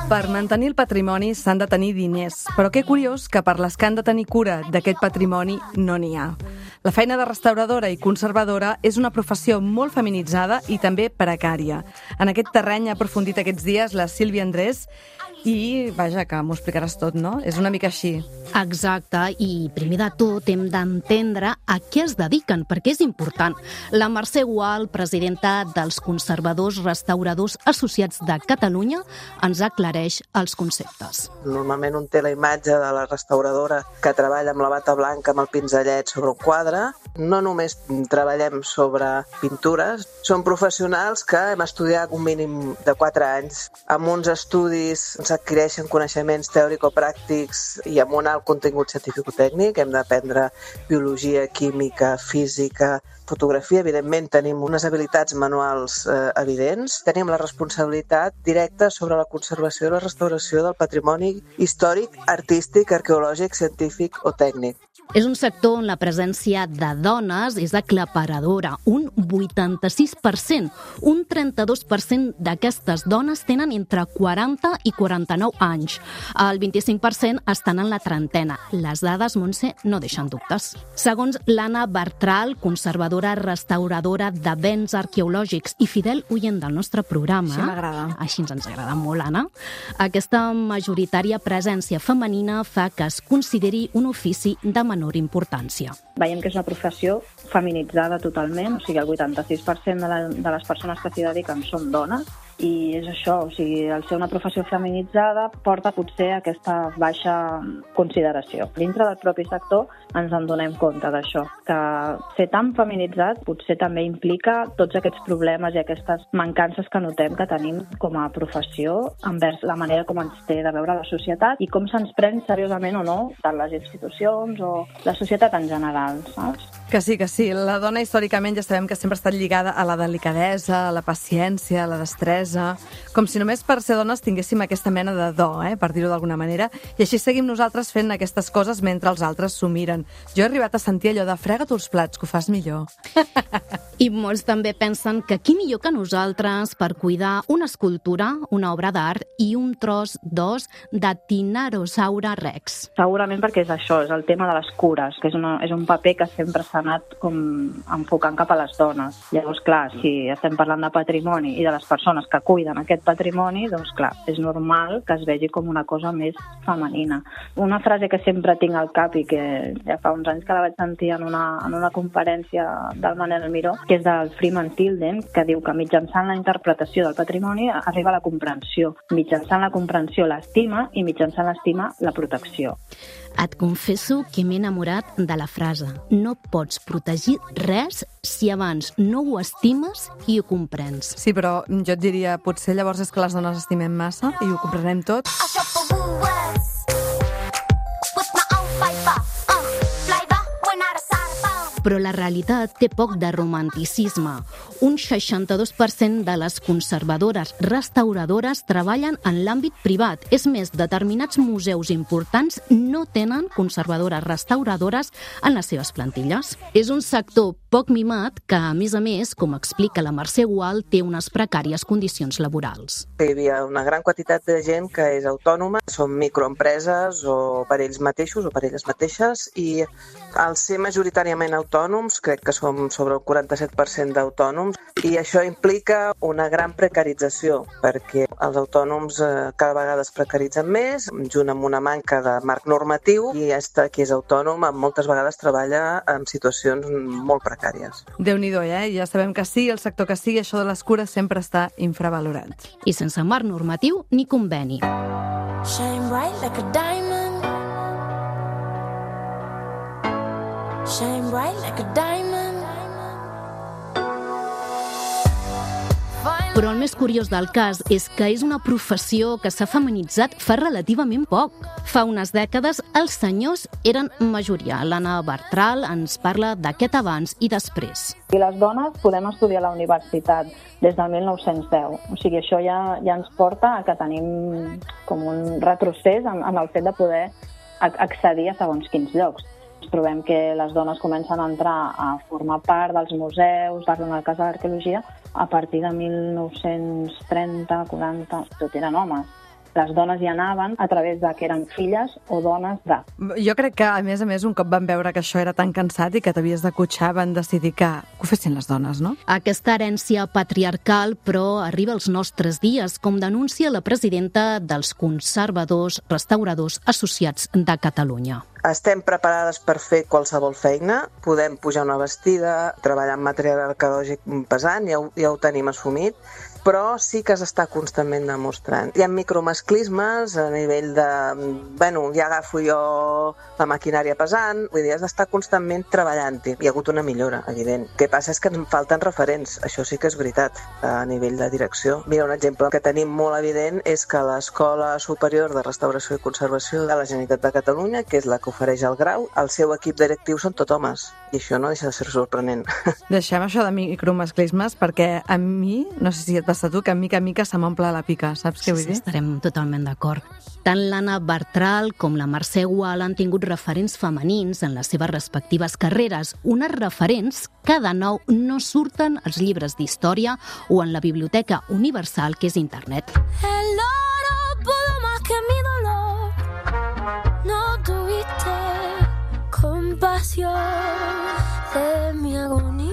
Per mantenir el patrimoni s'han de tenir diners, però que curiós que per les que han de tenir cura d'aquest patrimoni no n'hi ha. La feina de restauradora i conservadora és una professió molt feminitzada i també precària. En aquest terreny ha aprofundit aquests dies la Sílvia Andrés i, vaja, que m'ho explicaràs tot, no? És una mica així. Exacte, i primer de tot hem d'entendre a què es dediquen, perquè és important. La Mercè Gual, presidenta dels Conservadors Restauradors Associats de Catalunya, ens aclareix els conceptes. Normalment un té la imatge de la restauradora que treballa amb la bata blanca amb el pinzellet sobre un quadre. No només treballem sobre pintures, som professionals que hem estudiat un mínim de 4 anys. Amb uns estudis s'adquireixen coneixements teòrico-pràctics i amb un alt contingut científico-tècnic. Hem d'aprendre biologia, química, física, fotografia. Evidentment tenim unes habilitats manuals evidents. Tenim la responsabilitat directa sobre la conservació i la restauració del patrimoni històric, artístic, arqueològic, científic o tècnic. És un sector on la presència de dones és aclaparadora, un 86%. Un 32% d'aquestes dones tenen entre 40 i 49 anys. El 25% estan en la trentena. Les dades, Montse, no deixen dubtes. Segons l'Anna Bartral, conservadora restauradora de béns arqueològics i fidel oient del nostre programa... Així m'agrada. Així ens agrada molt, Anna. Aquesta majoritària presència femenina fa que es consideri un ofici de menor importància. Veiem que és una professió feminitzada totalment, o sigui, el 86% de les persones que s'hi dediquen són dones, i és això, o sigui, el ser una professió feminitzada porta potser a aquesta baixa consideració. Dintre del propi sector ens en donem compte d'això, que ser tan feminitzat potser també implica tots aquests problemes i aquestes mancances que notem que tenim com a professió envers la manera com ens té de veure la societat i com se'ns pren seriosament o no tant les institucions o la societat en general, saps? Que sí, que sí. La dona històricament ja sabem que sempre ha estat lligada a la delicadesa, a la paciència, a la destresa, com si només per ser dones tinguéssim aquesta mena de do, per dir-ho d'alguna manera, i així seguim nosaltres fent aquestes coses mentre els altres s'ho miren. Jo he arribat a sentir allò de frega tu els plats, que ho fas millor. I molts també pensen que qui millor que nosaltres per cuidar una escultura, una obra d'art i un tros d'os de Tyrannosaurus rex. Segurament perquè és això, és el tema de les cures, que és un paper que sempre s'ha anat com enfocant cap a les dones. Llavors, clar, si estem parlant de patrimoni i de les persones que cuiden aquest patrimoni, doncs clar, és normal que es vegi com una cosa més femenina. Una frase que sempre tinc al cap i que ja fa uns anys que la vaig sentir en una conferència del Manel Miró, que és del Freeman Tilden, que diu que mitjançant la interpretació del patrimoni arriba a la comprensió. Mitjançant la comprensió l'estima i mitjançant l'estima la protecció. Et confesso que m'he enamorat de la frase no pots protegir res si abans no ho estimes i ho comprens. Sí, però jo et diria, potser llavors és que les dones estimem massa i ho comprarem tot. Però la realitat té poc de romanticisme. Un 62% de les conservadores restauradores treballen en l'àmbit privat. És més, determinats museus importants no tenen conservadores restauradores en les seves plantilles. És un sector poc mimat que, a més, com explica la Mercè Gual, té unes precàries condicions laborals. Hi havia una gran quantitat de gent que és autònoma, són microempreses o per ells mateixos o per elles mateixes, i al ser majoritàriament autònoms, crec que som sobre el 47% d'autònoms, i això implica una gran precarització, perquè els autònoms cada vegada es precaritzen més, junt amb una manca de marc normatiu, i qui és autònom moltes vegades treballa en situacions molt precàries. Déu-n'hi-do, ja sabem que sí, el sector que sigui, això de les cures sempre està infravalorat. I sense marc normatiu ni conveni. Shine bright like a diamond. Shine bright like a diamond. Però el més curiós del cas és que és una professió que s'ha feminitzat fa relativament poc. Fa unes dècades els senyors eren majoria. L'Anna Bartral ens parla d'aquest abans i després. I les dones podem estudiar a la universitat des del 1910. O sigui, això ja ens porta a que tenim com un retrocés en el fet de poder accedir a segons quins llocs. Trobem que les dones comencen a entrar a formar part dels museus, parlo en el cas de l'arqueologia, a partir de 1930, 40, tot eren homes. Les dones hi anaven a través de que eren filles o dones de. Jo crec que, a més, un cop van veure que això era tan cansat i que t'havies de cotxar, van decidir que ho fessin les dones, no? Aquesta herència patriarcal, però, arriba als nostres dies, com denuncia la presidenta dels Conservadors Restauradors Associats de Catalunya. Estem preparades per fer qualsevol feina, podem pujar una vestida, treballar amb material arqueològic pesant, ja ho tenim assumit, però sí que s'està constantment demostrant. Hi ha micromasclismes a nivell de... ja agafo jo la maquinària pesant, vull dir, has d'estar constantment treballant-hi. Hi ha hagut una millora, evident. El que passa és que ens falten referents, això sí que és veritat, a nivell de direcció. Mira, un exemple que tenim molt evident és que l'Escola Superior de Restauració i Conservació de la Generalitat de Catalunya, que és la que ofereix el grau, el seu equip directiu són tot homes, i això no deixa de ser sorprenent. Deixem això de micromasclismes perquè a mi, no sé si et passa a tu, que mica en mica se m'omple la pica, saps què vull dir? Sí, estarem totalment d'acord. Tant l'Anna Bartral com la Mercè Gual han tingut referents femenins en les seves respectives carreres, unes referents que de nou no surten als llibres d'història o en la Biblioteca Universal, que és internet. El oro pudo más que mi dolor. No tuviste compasión de mi agonía.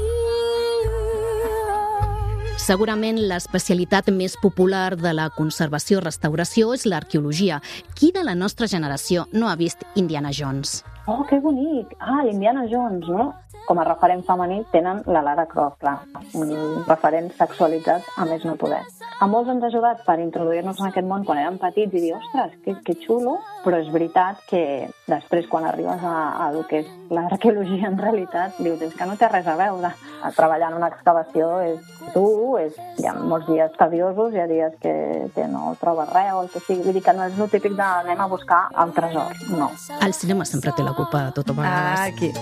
Segurament l'especialitat més popular de la conservació-restauració és l'arqueologia. Qui de la nostra generació no ha vist Indiana Jones? Oh, que bonic! Ah, Indiana Jones, no? Com a referent femení tenen la Lara Croft, clar. Un referent sexualitzat a més no poder. A molts ens ha ajudat per introduir-nos en aquest món quan érem petits i dir, ostres, que xulo, però és veritat que després quan arribes a el que és l'arqueologia en realitat, dius, és que no té res a veure. Treballar en una excavació és dur, hi ha molts dies tediosos, hi ha dies que no trobes res o el que sigui. Vull dir que no és el típic de anem a buscar el tresor, no. El cinema sempre té la culpa de tot a vegades. Ah, aquí.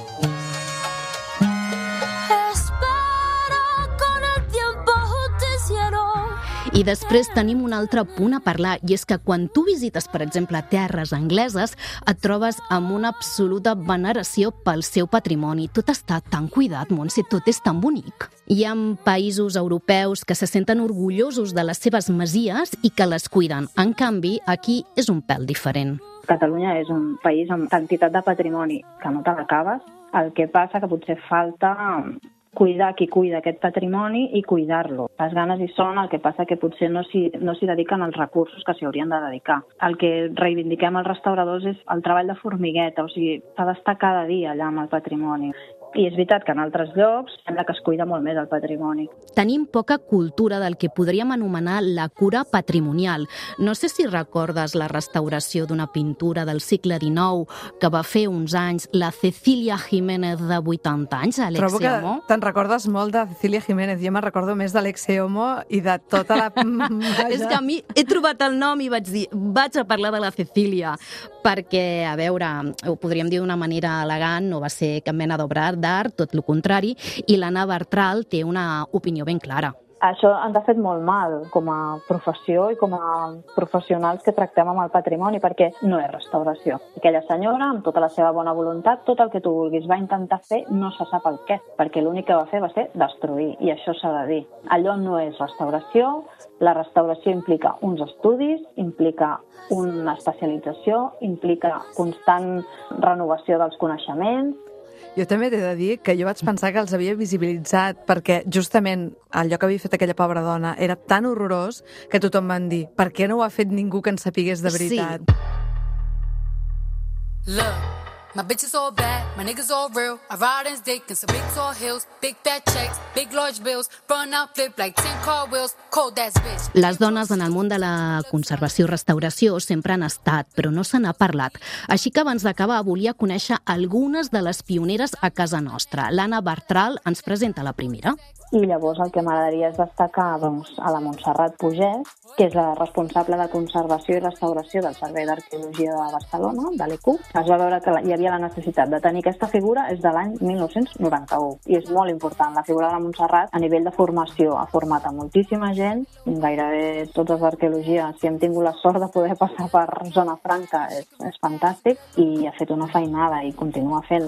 I després tenim un altre punt a parlar, i és que quan tu visites, per exemple, terres angleses, et trobes amb una absoluta veneració pel seu patrimoni. Tot està tan cuidat, Montse, tot és tan bonic. Hi ha països europeus que se senten orgullosos de les seves masies i que les cuiden. En canvi, aquí és un pèl diferent. Catalunya és un país amb quantitat de patrimoni que no te l'acabes. El que passa que potser falta cuidar qui cuida aquest patrimoni i cuidar-lo. Les ganes hi són, el que passa que potser no s'hi dediquen els recursos que s'hi haurien de dedicar. El que reivindiquem els restauradors és el treball de formigueta, o sigui, s'ha d'estar cada dia allà amb el patrimoni. I és veritat que en altres llocs sembla que es cuida molt més el patrimoni. Tenim poca cultura del que podríem anomenar la cura patrimonial. No sé si recordes la restauració d'una pintura del segle XIX que va fer uns anys la Cecilia Jiménez de 80 anys, Alexia Trobo que Homo. te'n recordes molt de Cecilia Jiménez. Jo me'n recordo més d'Alexia Homo i de tota la... És que a mi he trobat el nom i vaig dir, vaig a parlar de la Cecilia, perquè, a veure, ho podríem dir d'una manera elegant, no va ser cap mena d'obra d'art, tot el contrari, i l'Anna Bartral té una opinió ben clara. Això ens ha fet molt mal com a professió i com a professionals que tractem amb el patrimoni, perquè no és restauració. Aquella senyora, amb tota la seva bona voluntat, tot el que tu vulguis va intentar fer, no se sap el què, perquè l'únic que va fer va ser destruir, i això s'ha de dir. Allò no és restauració, la restauració implica uns estudis, implica una especialització, implica constant renovació dels coneixements. Jo també t'he de dir que jo vaig pensar que els havia visibilitzat perquè justament allò que havia fet aquella pobra dona era tan horrorós que tothom van dir, per què no ho ha fet ningú que en sapigués de veritat? Sí. Look, my bitch is all bad, my niggas all real. I ride in dick in some big tall hills, big fat checks, big large bills, run out flip like 10 car wheels, cold ass bitch. Les dones en el món de la conservació i restauració sempre han estat, però no se n'ha parlat. Així que abans d'acabar volia conèixer algunes de les pioneres a casa nostra. L'Anna Bartral ens presenta la primera. I llavors el que m'agradaria és destacar a la Montserrat Pugès, que és la responsable de conservació i restauració del Servei d'Arqueologia de Barcelona, de l'ECUB. Es va veure que hi havia la necessitat de tenir aquesta figura és de l'any 1991 i és molt important. La figura de la Montserrat a nivell de formació ha format a moltíssima gent, gairebé tots els d'arqueologia. Si hem tingut la sort de poder passar per Zona Franca és fantàstic i ha fet una feinada i continua fent-la.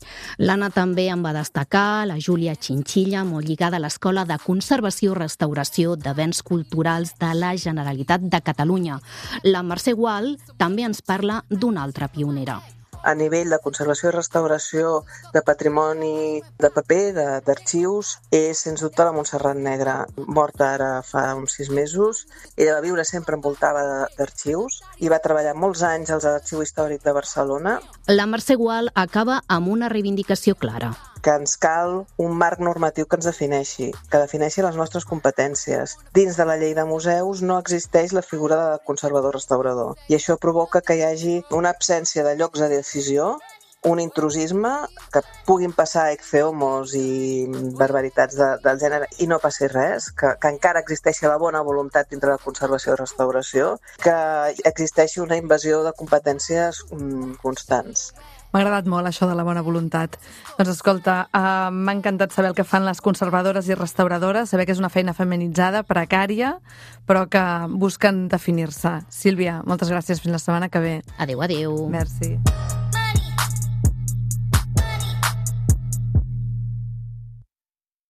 L'Anna també en va destacar, la Júlia Chinchilla, molt lligada a l'Escola de Conservació i Restauració de Béns Culturals de la Generalitat de Catalunya. La Mercè Gual també ens parla d'una altra pionera. A nivell de conservació i restauració de patrimoni de paper, d'arxius, és sens dubte la Montserrat Negre, morta ara fa uns 6 mesos. Ella va viure sempre envoltada d'arxius i va treballar molts anys als Arxiu Històric de Barcelona. La Mercè Gual acaba amb una reivindicació clara. Que ens cal un marc normatiu que ens defineixi, que defineixi les nostres competències. Dins de la llei de museus no existeix la figura de conservador-restaurador i això provoca que hi hagi una absència de llocs de decisió, un intrusisme, que puguin passar exceomos i barbaritats del gènere i no passi res, que encara existeixi la bona voluntat dintre de conservació i restauració, que existeixi una invasió de competències constants. M'ha agradat molt això de la bona voluntat. Doncs escolta, m'ha encantat saber el que fan les conservadores i restauradores, saber que és una feina feminitzada, precària, però que busquen definir-se. Sílvia, moltes gràcies. Fins la setmana que ve. Adéu, adéu. Merci.